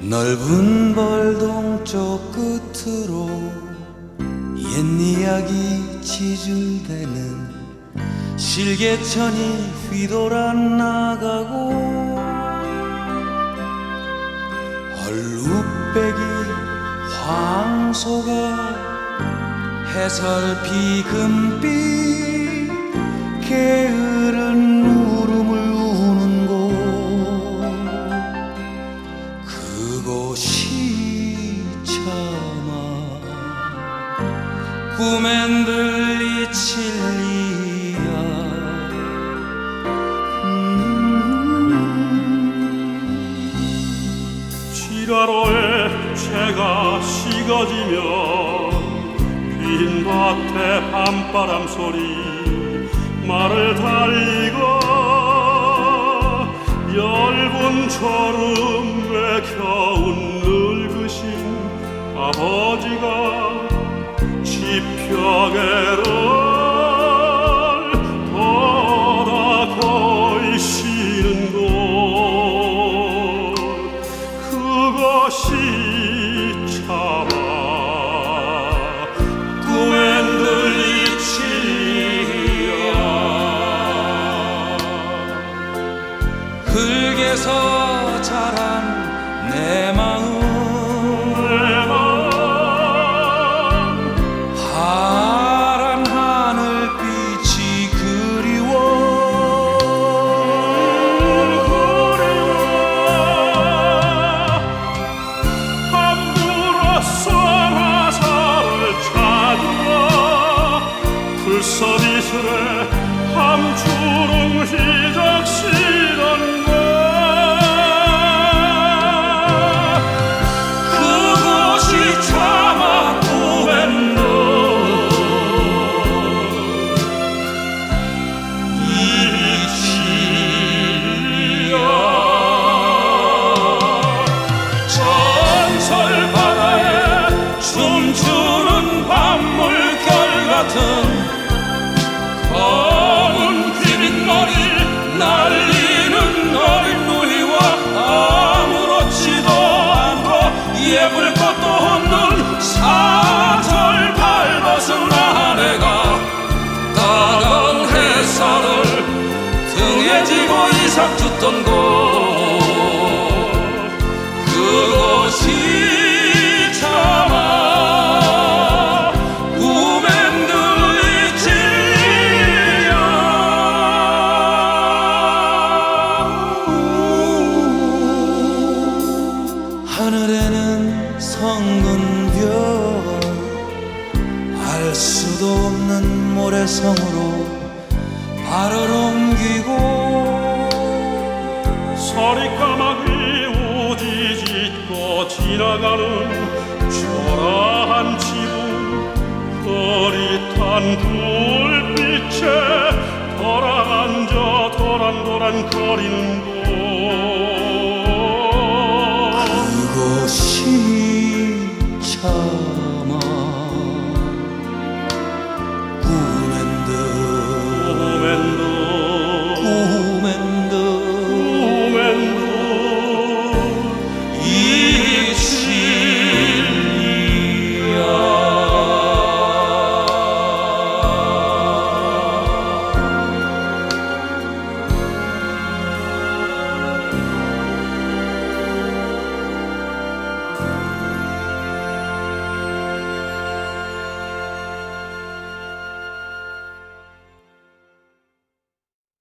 넓은 벌동쪽 끝으로 옛 이야기 지줄대는 실개천이 휘돌아 나가고 얼룩배기 황소가 해설피 금빛 게으른 울음을 우는 곳, 그곳이 차마 꿈엔 들리칠리야. 지가로에 채가 식어지면 빈 밭에 밤바람 소리 말을 달리고 엷은 졸음에 겨운 늙으신 아버지가 지평에를 돌아 거이시는 곳, 그것이 차마 꿈엔 들리치리야. 흙에서 자란 내 마음, 파란 하늘빛이 그리워. 함부로써 화살을 찾으러 불서비스레 함주름 휘적시던 것, 그곳이 차마 꿈엔 들리치리야. 전설 바다에 춤추는 밤물결 같은 검은 휘린머리 날리는 어린 누이와 아무렇지도 않고 예쁠 것도 없는 사절 발벗은 아내가 따가운 햇살을 등에 지고 이삭 줬던 곳, 그것이 차마 꿈엔 들리치리야. 하늘에는 성근 별, 알 수도 없는 모래성으로 발을 옮기고 서리까마귀 우지짓고 지나가는 초라한 지붕, 흐릿한 불빛에 돌아앉아 도란도란 거리는 곳, 그곳이 참